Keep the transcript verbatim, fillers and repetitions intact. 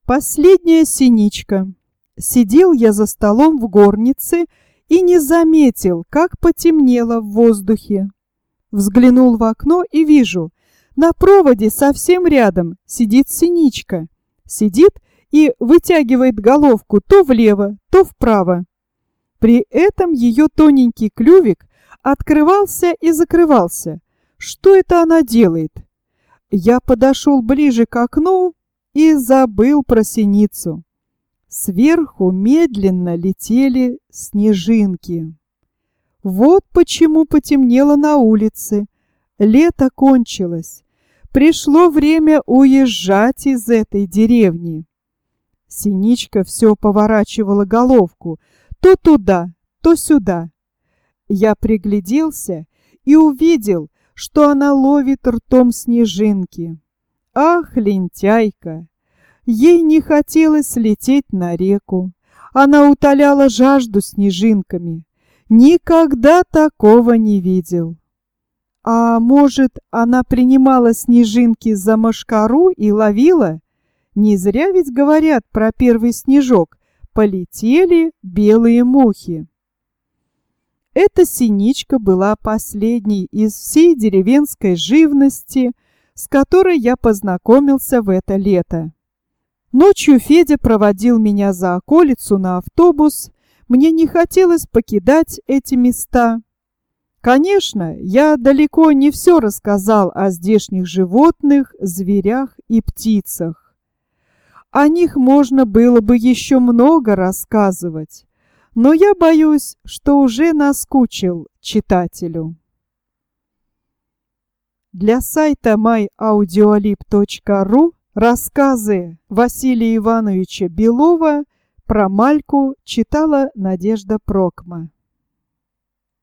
Последняя синичка. Сидел я за столом в горнице и не заметил, как потемнело в воздухе. Взглянул в окно и вижу, на проводе совсем рядом сидит синичка. Сидит и вытягивает головку то влево, то вправо. При этом ее тоненький клювик открывался и закрывался. Что это она делает? Я подошел ближе к окну и забыл про синицу. Сверху медленно летели снежинки. Вот почему потемнело на улице. Лето кончилось. Пришло время уезжать из этой деревни. Синичка все поворачивала головку то туда, то сюда. Я пригляделся и увидел, что она ловит ртом снежинки. Ах, лентяйка! Ей не хотелось лететь на реку. Она утоляла жажду снежинками. Никогда такого не видел. А может, она принимала снежинки за мошкару и ловила? Не зря ведь говорят про первый снежок. Полетели белые мухи. Эта синичка была последней из всей деревенской живности, с которой я познакомился в это лето. Ночью Федя проводил меня за околицу на автобус. Мне не хотелось покидать эти места. Конечно, я далеко не все рассказал о здешних животных, зверях и птицах. О них можно было бы еще много рассказывать, но я боюсь, что уже наскучил читателю. Для сайта май аудиолиб точка ру рассказы Василия Ивановича Белова про Мальку читала Надежда Прокма.